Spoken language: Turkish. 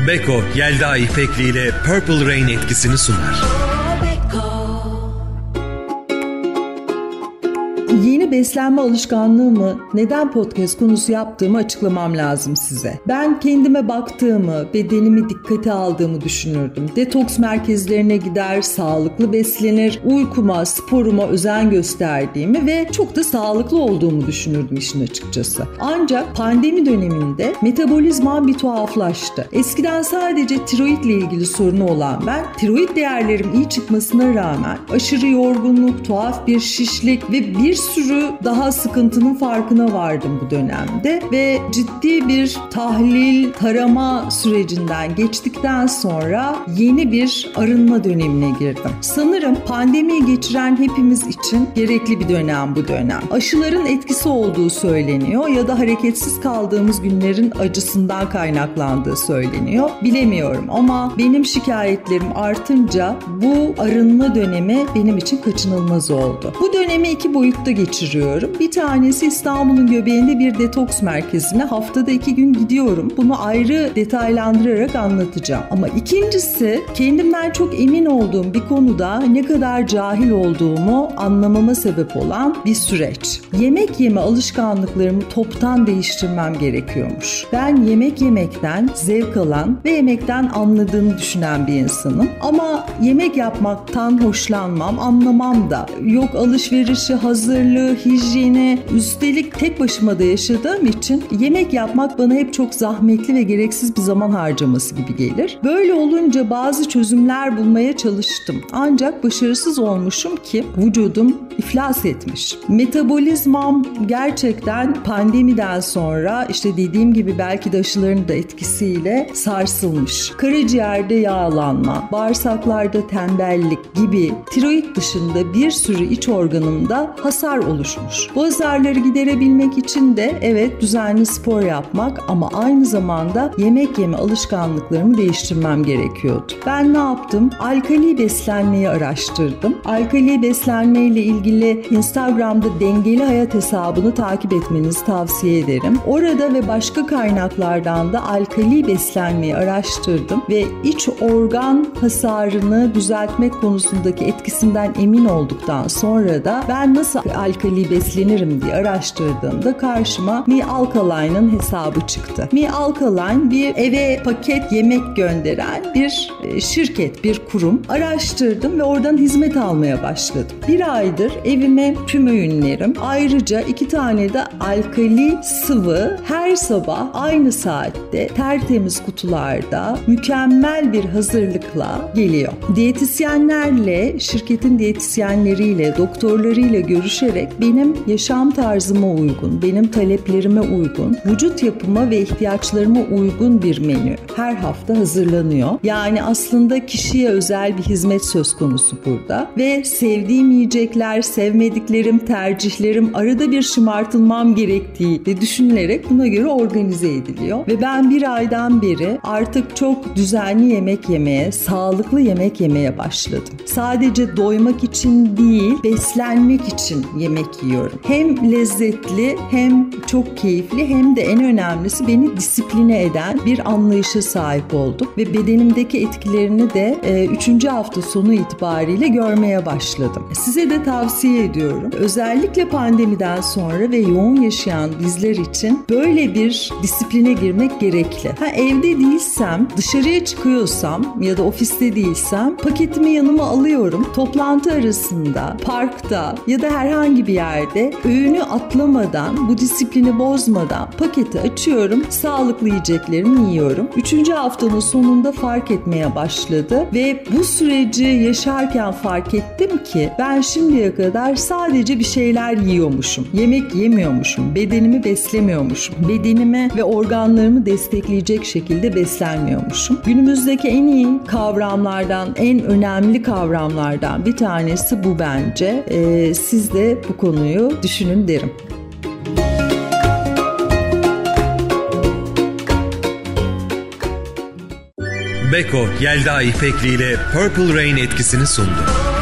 Beko, Yelda İpekli ile Purple Rain etkisini sunar. Yeni beslenme alışkanlığımı neden podcast konusu yaptığımı açıklamam lazım size. Ben kendime baktığımı, bedenimi dikkate aldığımı düşünürdüm. Detoks merkezlerine gider, sağlıklı beslenir, uykuma, sporuma özen gösterdiğimi ve çok da sağlıklı olduğumu düşünürdüm işin açıkçası. Ancak pandemi döneminde metabolizmam bir tuhaflaştı. Eskiden sadece tiroidle ilgili sorunu olan ben, tiroid değerlerim iyi çıkmasına rağmen aşırı yorgunluk, tuhaf bir şişlik ve bir sürü daha sıkıntının farkına vardım bu dönemde ve ciddi bir tahlil, tarama sürecinden geçtikten sonra yeni bir arınma dönemine girdim. Sanırım pandemiyi geçiren hepimiz için gerekli bir dönem bu dönem. Aşıların etkisi olduğu söyleniyor ya da hareketsiz kaldığımız günlerin acısından kaynaklandığı söyleniyor. Bilemiyorum ama benim şikayetlerim artınca bu arınma dönemi benim için kaçınılmaz oldu. Bu dönemi iki boyutta geçiriyorum. Bir tanesi İstanbul'un göbeğinde bir detoks merkezine haftada 2 gün gidiyorum. Bunu ayrı detaylandırarak anlatacağım. Ama ikincisi kendimden çok emin olduğum bir konuda ne kadar cahil olduğumu anlamama sebep olan bir süreç. Yemek yeme alışkanlıklarımı toptan değiştirmem gerekiyormuş. Ben yemek yemekten zevk alan ve yemekten anladığını düşünen bir insanım. Ama yemek yapmaktan hoşlanmam, anlamam da. Yok alışverişi, hazırlığı, hijyeni, üstelik tek başıma da yaşadığım için yemek yapmak bana hep çok zahmetli ve gereksiz bir zaman harcaması gibi gelir. Böyle olunca bazı çözümler bulmaya çalıştım. Ancak başarısız olmuşum ki vücudum iflas etmiş. Metabolizmam gerçekten pandemiden sonra işte dediğim gibi belki de aşıların da etkisiyle sarsılmış. Karaciğerde yağlanma, bağırsaklarda tembellik gibi tiroid dışında bir sürü iç organımda hasar oluşmuş. Bu hasarları giderebilmek için de evet düzenli spor yapmak ama aynı zamanda yemek yeme alışkanlıklarımı değiştirmem gerekiyordu. Ben ne yaptım? Alkali beslenmeyi araştırdım. Alkali beslenme ile ilgili Instagram'da Dengeli Hayat hesabını takip etmenizi tavsiye ederim. Orada ve başka kaynaklardan da alkali beslenmeyi araştırdım ve iç organ hasarını düzeltmek konusundaki etkisinden emin olduktan sonra da ben nasıl alkali beslenirim diye araştırdığımda karşıma Me Alkaline'ın hesabı çıktı. Me Alkaline bir eve paket yemek gönderen bir şirket, bir kurum. Araştırdım ve oradan hizmet almaya başladım. Bir aydır evime tüm öğünlerim, ayrıca 2 tane de alkali sıvı her sabah aynı saatte tertemiz kutularda mükemmel bir hazırlıkla geliyor. Diyetisyenlerle, şirketin diyetisyenleriyle, doktorlarıyla görüşerek benim yaşam tarzıma uygun, benim taleplerime uygun, vücut yapıma ve ihtiyaçlarıma uygun bir menü her hafta hazırlanıyor. Yani aslında kişiye özel bir hizmet söz konusu burada ve sevdiğim yiyecekler, sevmediklerim, tercihlerim, arada bir şımartılmam gerektiği de düşünülerek buna göre organize ediliyor. Ve ben bir aydan beri artık çok düzenli yemek yemeye, sağlıklı yemek yemeye başladım. Sadece doymak için değil, beslenmek için yemek yiyorum. Hem lezzetli, hem çok keyifli, hem de en önemlisi beni disipline eden bir anlayışa sahip oldum. Ve bedenimdeki etkilerini de 3. hafta sonu itibariyle görmeye başladım. Size de tavsiye ediyorum. Özellikle pandemiden sonra ve yoğun yaşayan bizler için böyle bir disipline girmek gerekli. Evde değilsem, dışarıya çıkıyorsam ya da ofiste değilsem paketimi yanıma alıyorum. Toplantı arasında, parkta ya da herhangi bir yerde öğünü atlamadan, bu disiplini bozmadan paketi açıyorum. Sağlıklı yiyeceklerimi yiyorum. 3. haftanın sonunda fark etmeye başladı ve bu süreci yaşarken fark ettim ki ben şimdiye kadar sadece bir şeyler yiyormuşum. Yemek yemiyormuşum. Bedenimi beslemiyormuşum. Bedenimi ve organlarımı destekleyecek şekilde beslenmiyormuşum. Günümüzdeki en iyi kavramlardan, en önemli kavramlardan bir tanesi bu bence. Siz de bu konuyu düşünün derim. Beko, Yelda İpekli ile Purple Rain etkisini sundu.